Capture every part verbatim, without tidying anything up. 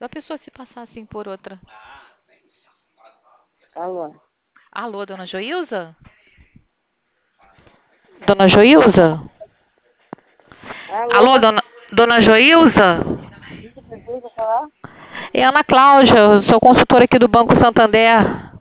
A pessoa se passar assim por outra. Alô? Alô, dona Joilza? Dona Joilza? Alô, Alô? dona, dona Joilza? O que precisa falar? É Ana Cláudia, eu sou consultora aqui do Banco Santander.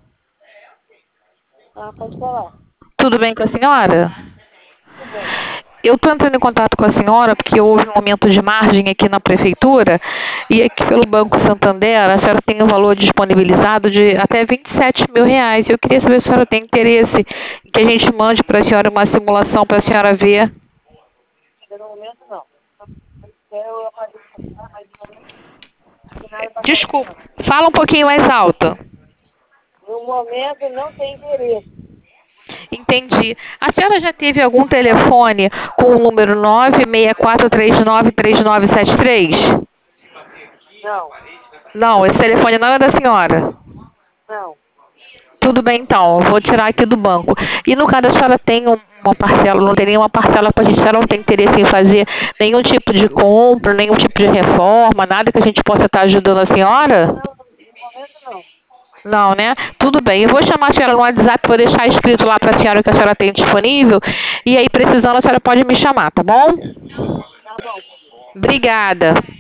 Ah, pode falar. Tudo bem com a senhora? Tudo bem. Eu estou entrando em contato com a senhora porque houve um aumento de margem aqui na prefeitura e aqui pelo Banco Santander a senhora tem um valor disponibilizado de até vinte e sete mil reais. Eu queria saber se a senhora tem interesse que a gente mande para a senhora uma simulação para a senhora ver. Pelo momento, não. Até eu aparecer, tá? Mas no momento não tem nada para fazer, Desculpa, não. fala um pouquinho mais alto. No momento, não tem interesse. Entendi. A senhora já teve algum telefone com o número nove seis quatro três nove três nove sete três? Não, Não, esse telefone não é da senhora. não. Tudo bem, então. Eu vou tirar aqui do banco. E no caso, a senhora tem um- uma parcela, não tem nenhuma parcela para a gente, a senhora não tem interesse em fazer nenhum tipo de compra, nenhum tipo de reforma, nada que a gente possa estar ajudando a senhora? Não, no momento, não. Não, né? Tudo bem. Eu vou chamar a senhora no WhatsApp, vou deixar escrito lá para a senhora o que a senhora tem disponível. E aí, precisando, a senhora pode me chamar, tá bom? Tá bom. Obrigada.